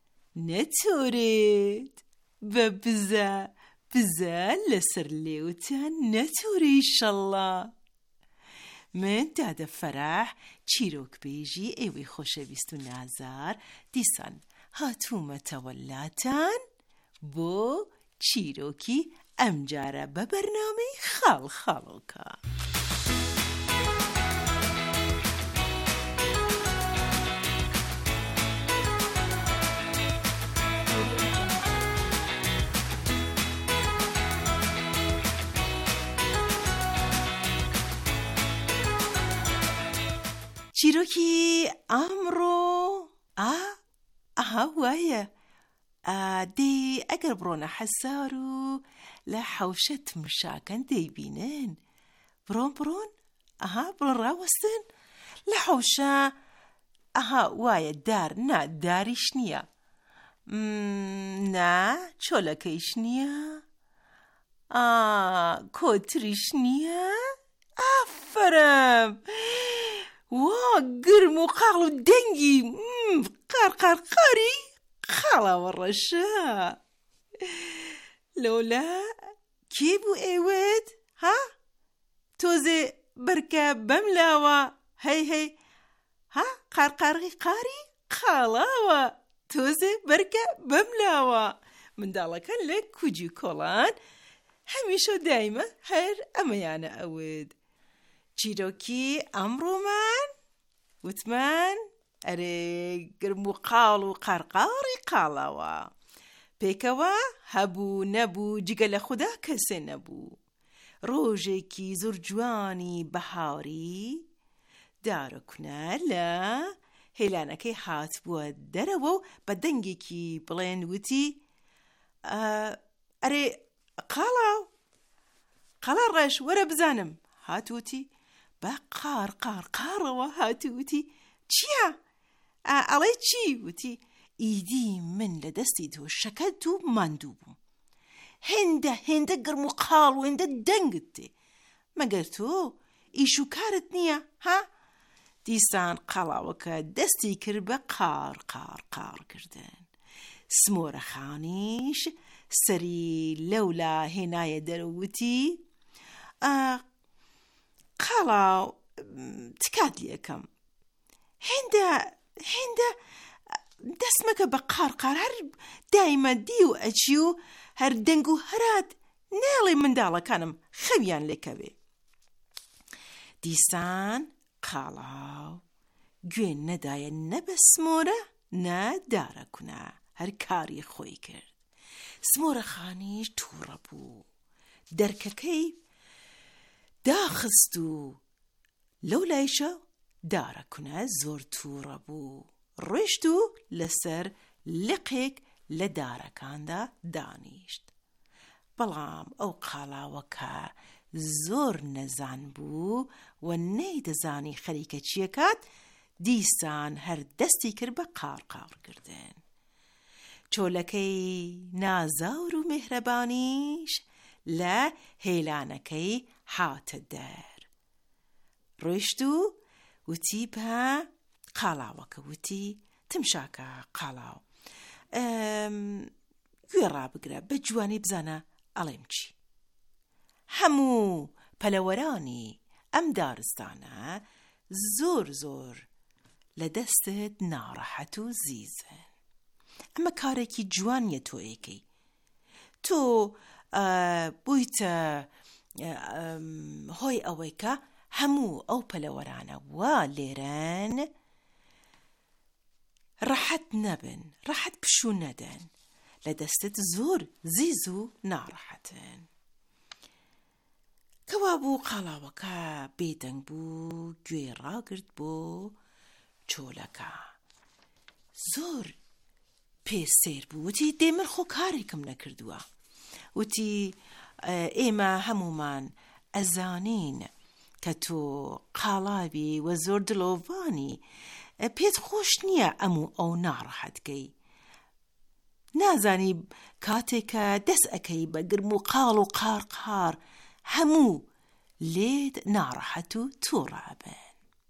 نەتۆرێت بە بزە لەسەر لێوتان نەتۆرێ ئینشەڵڵا من دادە فەرەح چیرۆکبێژی ئێوەی خۆشەویست و نازار دیسان هاتوومەتەوە لاتان بۆ چیرۆکی ئەمجارە بە بەرنامەی خاڵ خاڵۆکە چیرۆکی ئەمڕۆ وایە دێ ئەگەر بڕۆنە حەسار و لە حەوشەت مشاکەن دەیبینن بڕۆن ڕاوەستن لە حەوشە وایە داریش نییە نا چۆلەکەیش نییە کۆتریش نییە ئافرم وا گرم و قاڵ و دەنگی قاری خاڵاوە ڕەشە لەولا کێ بوو ئێوەت تۆزێ بەرکە بەم لاوە هەی قارقارغی قاری خاڵاوە تۆزێ بەرکە بەم لاوە منداڵەکان لە کوجی کۆڵان هەمیشە دایمە هەر ئەمەیانە ئەوت چیرۆکی ئەمڕۆمان وتمان ئەرێ گرم و قاڵ و قارقاری قاڵاوە پێکەوە هەبوو نەبوو جگە لە خوددا کەسێ نەبوو ڕۆژێکی زۆر جوانی بەهاری دارەکونە لە هێلانەکەی هات بووە دەرەوە و بە دەنگێکی بڵێن وتی ئەرێ قاڵا ڕەش وەرە بزانم هاتووتی بە قارەوە هاتووتی چییە؟ ئەڵێ چی؟ وتی ئیدی من لە دەستی تۆ شەکەت و ماندوو بووم هێندە گرم و قاڵ و هێندە دەنگت تێ مەگەر تۆ ئیش و کارت نییە دیسان قەڵاوەکە دەستی کرد بە قار کردن سمۆرەخانیش سەری لەولا هێنایە دەرەوتی قەڵاو تکات لێکەم هێندە دەستمەکە بە قار هەر دایمە دی و ئەچی و هەر دەنگ و هەرات نێڵێ منداڵەکانم خەویان لێکەوێ دیسان قاڵاو گوێن نەدایە نەبە سمۆرە نەدارە کونا هەر کاری خۆی کرد سمۆرەخانیش تووڕە بوو دەرکەکەی داخست و لەو لایشە دارەکونە زۆر تووڕە بوو. ڕۆیشت و لەسەر لقێک لە دارەکاندا دانیشت. بەڵام ئەو قاڵاوەکە زۆر نەزان بوو و نەیدەزانی خەریکە چیەکات، دیسان هەر دەستی کرد بە قارقارکردن. چۆلەکەی نازاور و میهرەبانیش لە هێلانەکەی هاتە دەر. ڕۆیشت و وتی بە قاڵاوەکە، وتی تمشاکە قاڵاو، گوێ ڕابگرە، بە جوانی بزانە ئەڵێم چی. هەموو پەلەوەرانی ئەم دارستانە زۆر زۆر لە دەستت ناڕەحەت و زیزن. ئەمە کارێکی جوانیە تۆ ئەیکەی. تۆ بوویتە هۆی ئەوەی کە هەموو ئەو پەلەوەرانە وا لێرەن ڕەحەت نەبن، ڕەحەت پشوو نەدەن، لە دەستت زۆر زیز و ناڕەحەتن. کەوا بوو قاڵاوەکە بێدەنگ بوو، گوێ ڕاگرت بۆ چۆلەکە. زۆر پێسێر بوو، وتی دێ من خۆ کارێکم نەکردووە. وتی ئێمە هەمومان ئەزانین کە تۆ قاڵاوی و زۆر دلۆڤانی، پێت خۆش نییە ئەموو ئەو ناڕەحەتکەی. نازانی کاتێکە دەست ئەەکەی بە گرم و قاڵ و قارقار هەموو لێت ناڕەحەت و تووڕابن.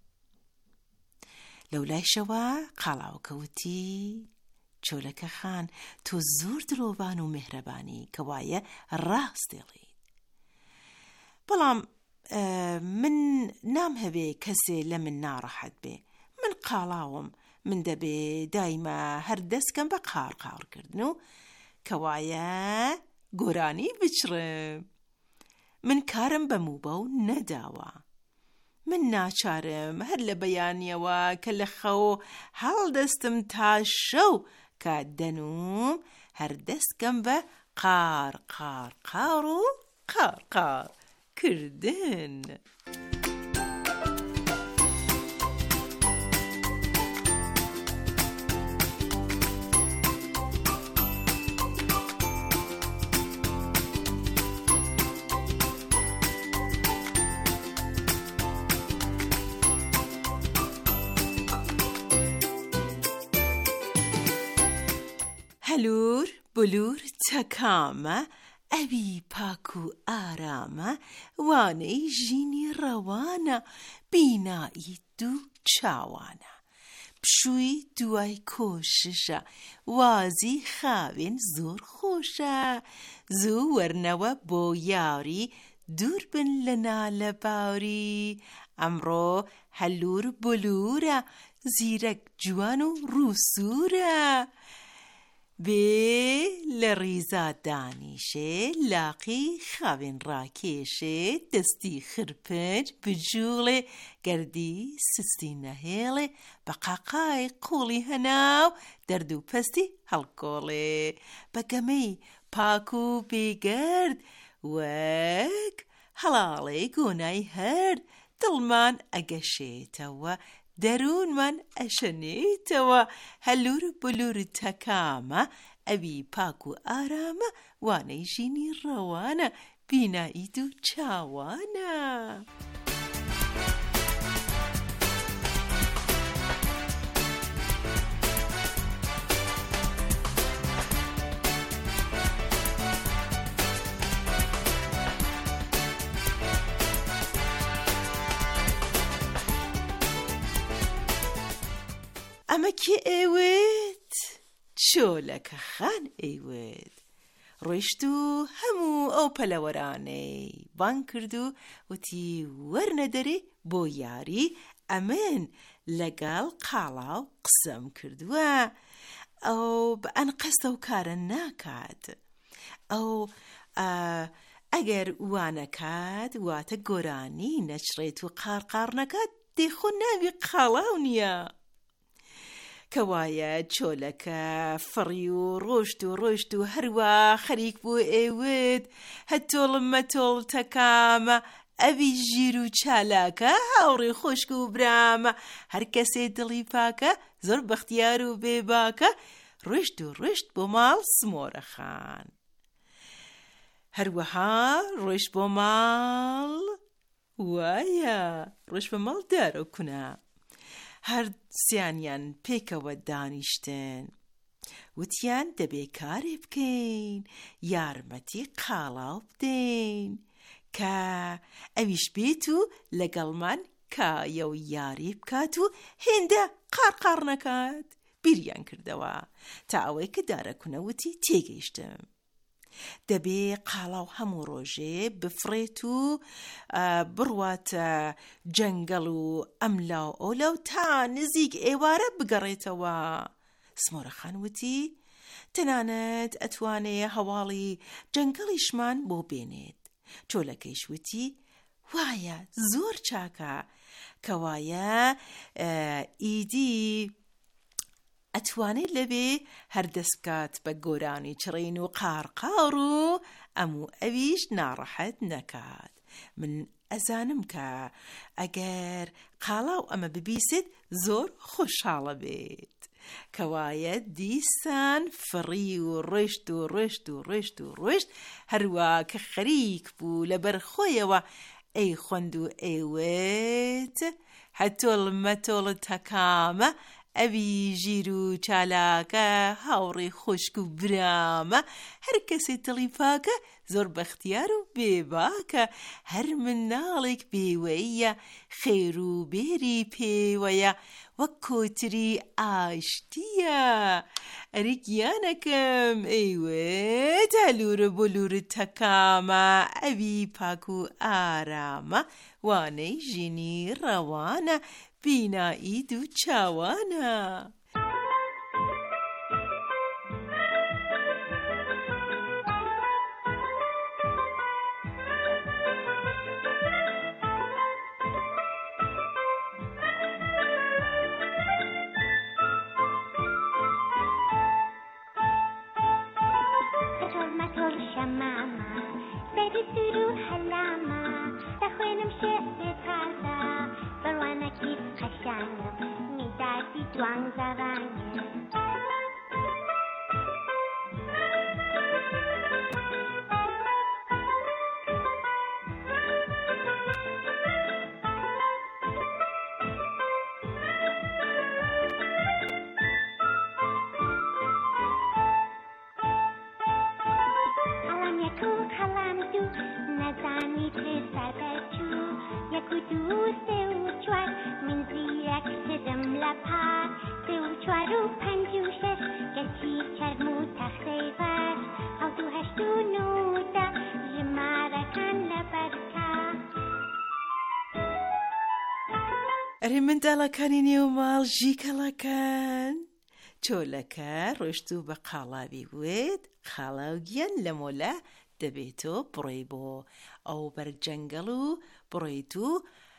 لەولایشەوە قاڵاوەکە وتی چۆلەکە خان، تۆ زۆر دلۆڤان و میهرەبانی کە وایە ڕاست دێڵیت. بەڵام من نامهەوێ کەسێ لە من ناڕەحەت بێ. من قاڵاوم، من دەبێ دایمە هەر دەستکەم بە قارقارکردن و کەوایە گۆرانی بچڕم. من کارم بە موبە و نەداوە. من ناچارم هەر لە بەیانیەوە کە لە خەو هەڵدەستم تا شەو کات دەنوم هەر دەستکەم بە قارقار و قارقار کردن. هەلوور بلور تەکامە، ئەوی پاک و ئارامە، وانەی ژینی ڕەوانە، بینایی دوو چاوانە، پشووی دوای کۆششە، وازی خاوێن زۆر خۆشە، زوو وەرنەوە بۆ یاری، دوور بن لە نالە باوری. ئەمڕۆ هەلوور بلورە، زیرەک جوان و ڕووسورە، بێ لە ڕیزا دانیشێ، لاقی خاوێن ڕاکێشێ، دەستی خرپنج بجوڵێ، گەردی سستی نەهێڵێ، بە قاقای قوڵی هەناو، دەرد و پەستی هەڵکۆڵێ، بە گەمەی پاک و بێگەرد، وەک هەڵاڵێ گۆنای هەرد، دڵمان ئەگەشێتەوە، دەروونمان ئەشەنێتەوە. هەلوور بلور تەکامە، ئەوی پاک و ئارامە، وانەی ژینی ڕەوانە، بینایی دوو چاوانە. ئەمە کێ ئێوێت؟ چۆلەکە خان ئێوێت. ڕۆیشت و هەموو ئەو پەلەوەرانەی بان کرد و وتی وەرنە دەرێ بۆ یاری، ئەمن لەگەڵ قاڵاو قسەم کردووە. ئەو بە ئەن قەستە و کارە ناکات. ئەو ئەگەر وانەکات واتە گۆرانی نەچڕێت و قارقار نەکات، دێخۆ ناوی قاڵاو نییە. کەوایە چۆلەکە فڕی و ڕۆشت و هەروە خەریک بوو ئێوت، هەتۆڵم مەتۆڵ تەکامە، ئەوی ژیر و چالاکە هاوڕێ خوشک و برامە هەر کەسێ دڵی پاکە زۆر بەختیار و بێباکە ڕشت و ڕشت بۆ ماڵ سمۆرە خان هەروەها ڕۆیشت بۆ ماڵ وایە ڕۆیشت بە ماڵ دارە کونە هەر سیانیان پێکەوە دانیشتن وتیان دەبێ کارێ بکەین یارمەتی قاڵاو بدەین کە ئەویش بێت و لەگەڵمان کایە و یاری بکات و هێندە قارقار نەکات بیریان کردەوە تا ئەوەی کە دارەکونەوتی تێگەیشتم دەبێ قاڵاو هەموو ڕۆژێ بفرێت و بڕواتە جەنگەڵ و ئەملاو ئەولاو تا نزیک ئێوارە بگەڕێتەوە سمۆرەخان وتی تەنانەت ئەتوانێ هەواڵی جەنگەڵیشمان بۆ بێنێت چۆلەکەیش وتی وایە زۆر چاکە کەوایە ئیدی ئەتوانێت لەبێ هەردەستکات بە گۆرانی چڕین و قارقار و ئەموو ئەویش ناڕەحەت نەکات من ئەزانم کە ئەگەر قاڵاو ئەمە ببیست زۆر خۆشحاڵە بێت کەوایە دیسان فڕی و ڕۆیشت و ڕۆیشت و ڕۆیشت و ڕۆیشت هەروە کە خەریک بوو لەبەر خۆیەوە ئەی خوند و ئێوێت هەتۆڵ مەتۆڵت تەکامە ئەوی ژیر و چالاکە هاوڕێ خوشک و برامە هەر کەسێ دڵی پاکە زۆر بەختیار و بێباکە هەر مناڵێک بێوەیە خێر و بێری پێوەیە وەک کۆتری ئاشتیە ئەری گیانەکەم ئەیوێت هەلوورە بۆ لورت تەکامە ئەوی پاک و ئارامە وانەی ژینی ڕەوانە بینایی دوو چاوانە ئەرێ منداڵەکانی نێو ماڵ ژیکەڵەکان چۆلەکە ڕۆیشت و بە قاڵاوی وێت خاڵاوگیان لە مۆلە دەبێتۆ بڕۆی بۆ ئەو بەرجەنگەڵ و بڕۆیت و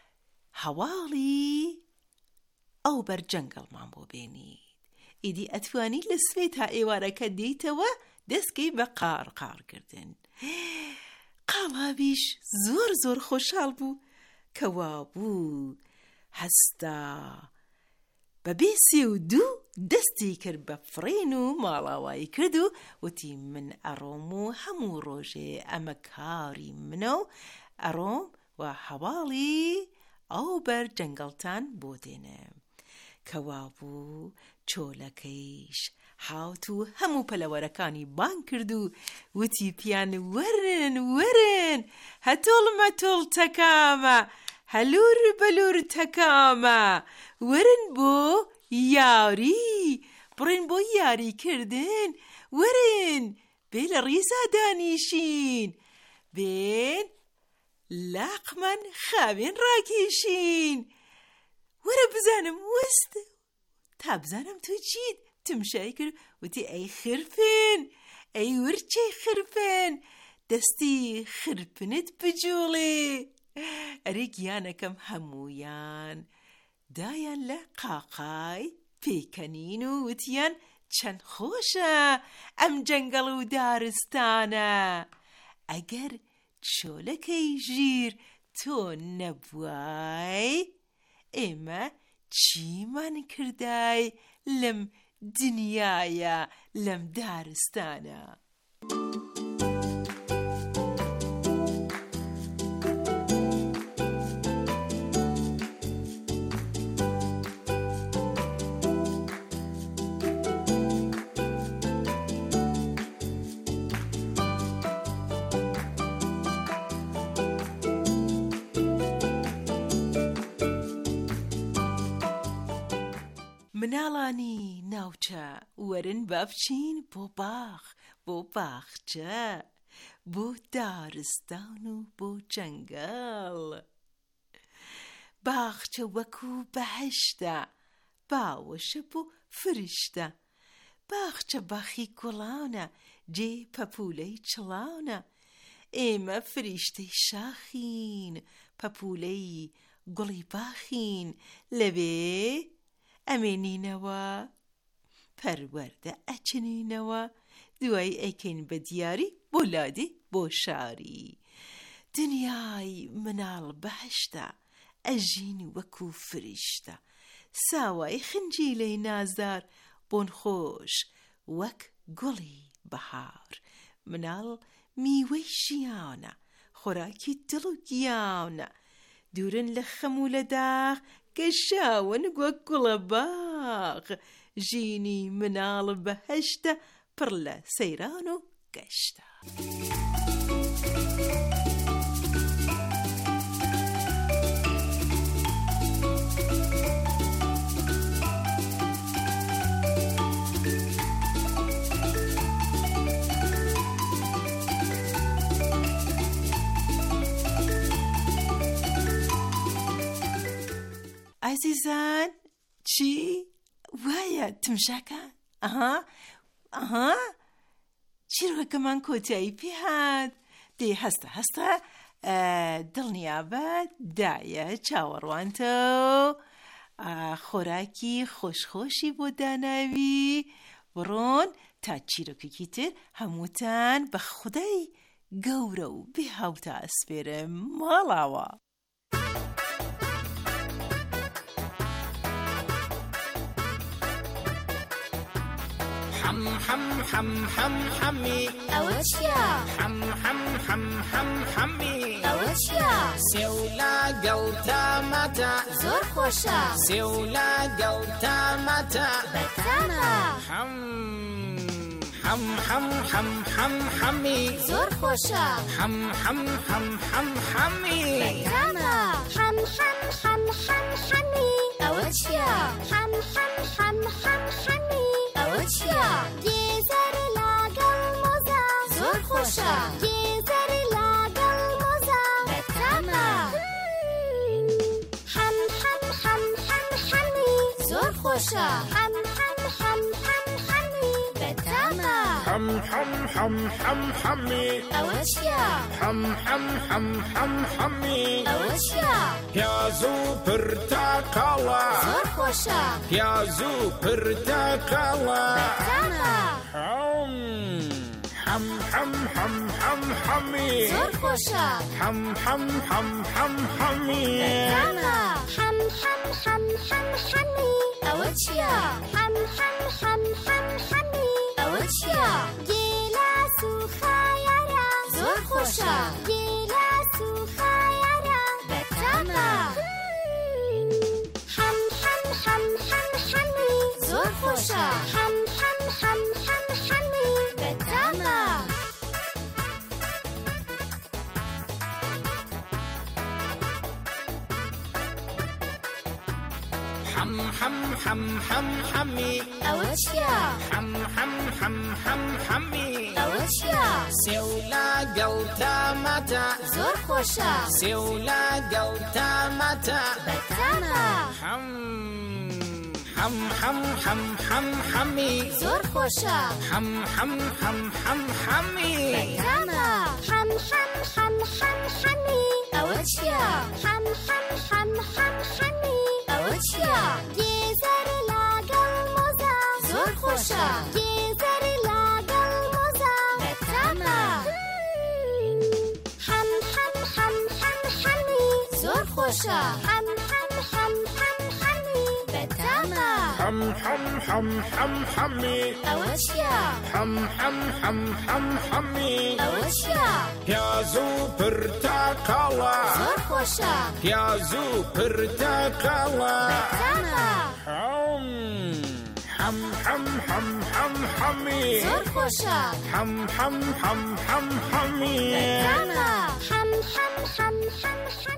هەواڵی ئەو بەرجەنگەڵمان بۆ بێنیت ئیدی ئەتوانی لە سوێ تا ئێوارەکە دیتەوە دەستکەی بە قارقارکردن قاڵاویش زۆر زۆر خۆشحاڵ بوو کەوا بوو هەستا بەبێ 32 دەستی کرد بە فڕین و ماڵاوایی کرد و وتی من ئەڕۆم و هەموو ڕۆژێ ئەمە کاری منە و ئەڕۆم و هەواڵی ئەو بەر جەنگەڵتان بۆ دێنم کەوا بوو چۆلەکەیش هاوت و هەموو پەلەوەرەکانی بان کرد و وتی پیان وەرن وەرن هەتۆڵ مەتۆڵ تەکامە هەلور بەلور تەکامە وەرن بۆ یاری بڕێن بۆ یاریکردن وەرن بێ لە ڕیزا دانیشین بێن لاقمان خاوێن ڕاکێشین وەرە بزانم وەست تا بزانم تۆ چیت تمشای کرد وتی ئەی خرپن ئەی ورچەی خرپن دەستی خرپنت بجوڵێ ئەرێ گیانەکەم هەموویان دایان لە قاقای پێکەنین و وتیان چەند خۆشە ئەم جەنگەڵ و دارستانە ئەگەر چۆلەکەی ژیر تۆ نەبوای ئێمە چیمان کردای لەم دنیایە لەم دارستانە. مناڵانی ناوچە وەرن با بچین بۆ باخ بۆ باخچە بۆ دارستان و بۆ جەنگەڵ. باخچە وەکو بەهەشتە باوەشە بۆ فریشتە. باخچە باخی گوڵانە جێ پەپولەی چڵانە. ئێمە فریشتەی شاخین پەپولەی گوڵی باخین لەبێ ئەمێنینەوە پەروەردە ئەچنینەوە دوای ئەیکەین بە دیاری بۆ لادی بۆ شاری. دنیای مناڵ بەهەشتە ئەژین وەکو فریشتە. ساوای خنجیلەی نازدار بۆن خۆش وەک گوڵی بەهار. مناڵ میوەی ژیانە خۆراکی دڵ و گیانە. دوورن لە خەم و لە داغ کە شاون وەک گوڵە باغ. ژینی مناڵ بەهەشتە پڕ لە سەیران و گەشتە. عزیزان چی؟ وایە تمشاکە؟ چیرۆکەمان کۆتایی پێ هات. دێ هەستە دڵنیابەت دایە چاوەڕوانتە خۆراکی خۆشخۆشی بۆ داناوی. بڕۆن تا چیرۆکێکی تر هەمووتان بە خودای گەورە و بێ هاوتا ئەسپێرم ماڵاوە. حم حم حم حم حمي أوشيا حم حم حم حم حمي أوشيا سيولا قلتا متى زور خوشا سيولا قلتا متى بتانا حم حم حم حم حم حمي زور خوشا حم حم حم حم حمي بتانا حم حم حم حم حمي أوشيا حم حم حم حم حمي أوشيا جيزر لاقل موزا زور خوشا جيزر لاقل موزا بتانا حم حم حم حم حمي زور خوشا حم حم حم حم حمي بتانا حم حم حم حم حمي أوشيا حم حم حم حم حمي أوشيا يازو برتقالا زور خوشا يازو برتقالا بتانا حم حم حم حم حمي زور خوشا حم حم حم حم حمي بتانا حم حم حم حم حمي أوشيا حم حم حم حم حمي أوشيا جيلاس وخيارا زور خوشا جيلاس وخيارا بتانا حم حم حم حم حمي زور خوشا حم حم حم حم حمي بتانا حم حم حم حم حمي أوشيا حم حم حم حم حمي أوشيا سيولا قلتا متى زور خوشا سيولا قلتا متى بتانا حم حم حم حم حم حمي زور خوشا حم حم حم حم حمي بتانا حم حم حم حم حمي أوشيا حم حم حم حم حمي أوشيا جيزر لاقل موزا زور خوشا جيزر لاقل موزا بتانا حم حم حم حم حمي خۆشە حەم حەم حەم حەم حەمی بەتامە حەم حەم حەم حەم حەمی ئەوە چییە؟ حەم حەم حەم حەم حەمی ئەوە چییە؟ پیاز و پرتەقاڵە زۆر خۆشە پیاز و پرتەقاڵە بەتامە حەم حەم حەم حەم حەم حەمی زۆر خۆشە حەم حەم حەم حەم حەمی بەتامە حەم حەم حەم حەم حەمی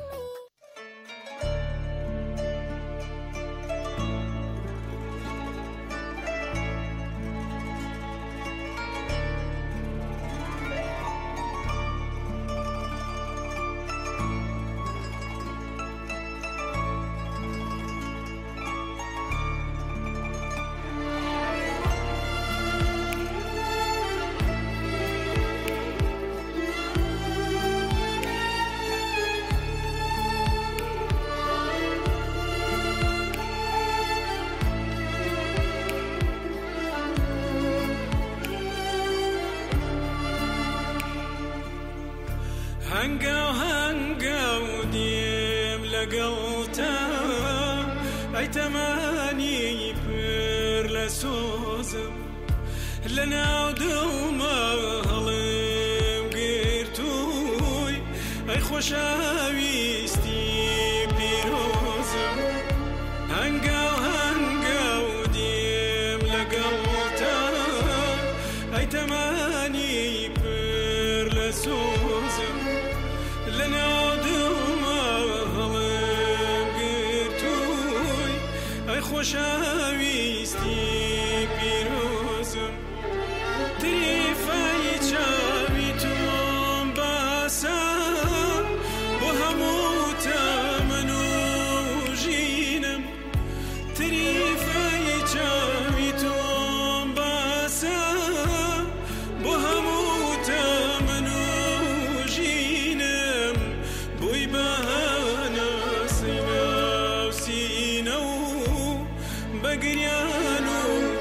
هەنگاو دێم لەگەڵتە ئەی تەمانی پر لە سۆزم لە ناو دڵمە هەڵم گرتووی ئەی خۆشەویستی پیرۆزم هەنگاو دێم لەگەڵتە ئەی تەمانی پر لە سۆزم لەناو دڵمە هەڵم گرتووی ئەی خۆشەویستی پیرۆزم تریفای چاوی تۆم باسە بۆ هەموو تەمەن و ژینم تریفای چاوی تۆم باسە بۆ هەموو تەمەن و ژینم بووی بەهانە سینە و سینە و بەگریان و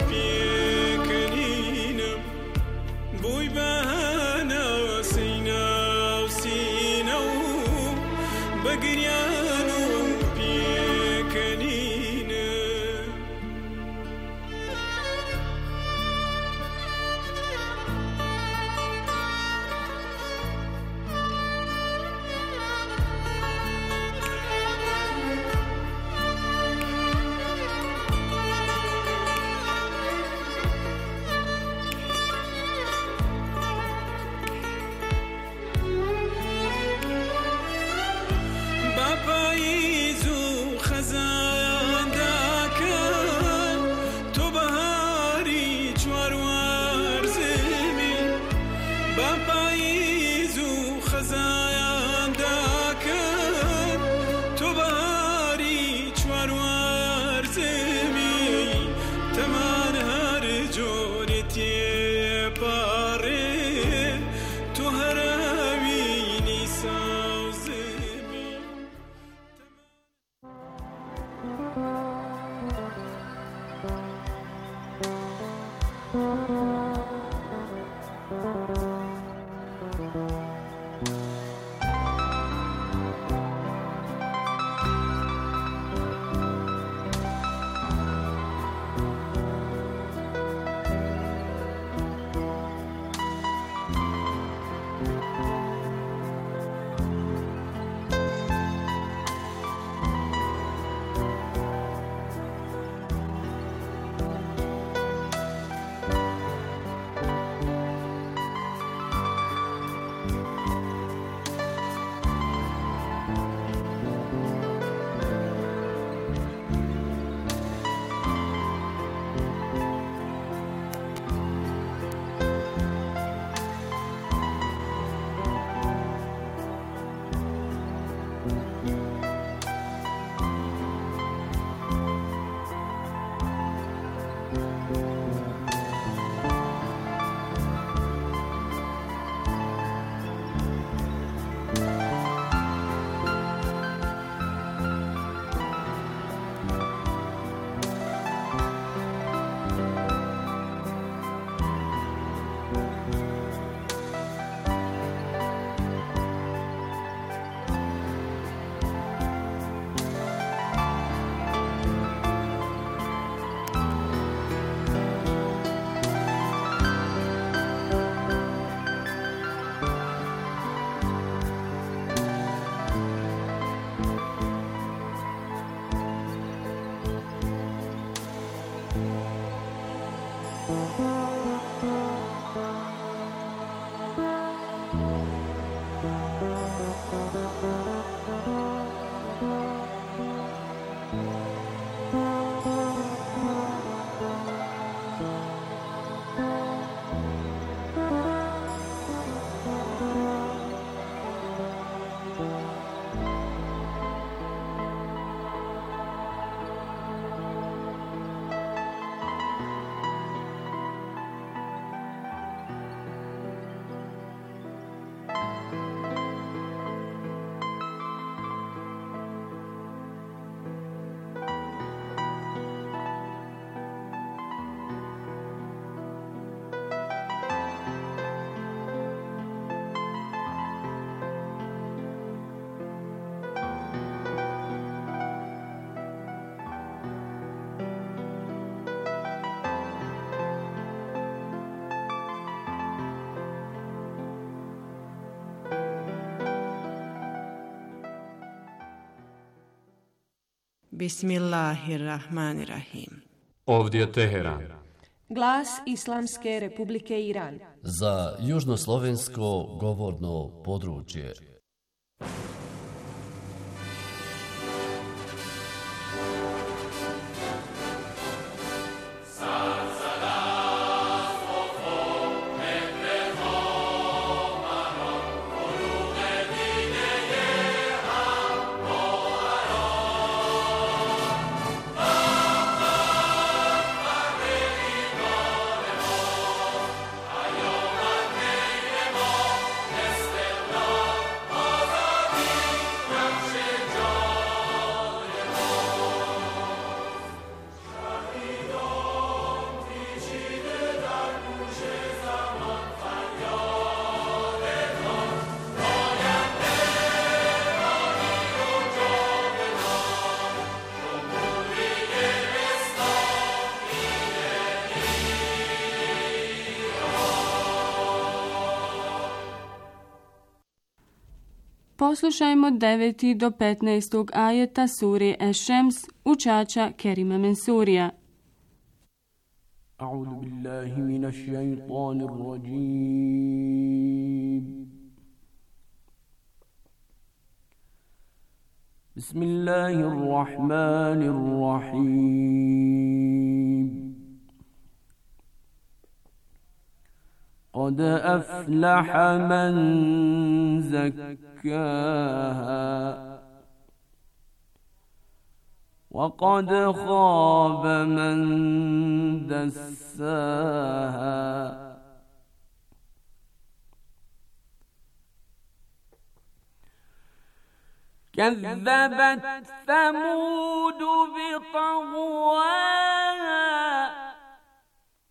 Bismillahirrahmanirrahim. Ovdje je Teheran. Glas Islamske Republike Iran. Za južnoslovensko govorno područje. Poslušajmo 9. do 15. ajeta sure Eš-Šems učača Kerima Mensurija. A'udhu billahi minash shaitanir rajim. Bismillahirrahmanirrahim. قد أفلح من زكاها وقد خاب من دساها كذبت ثمود بطغواها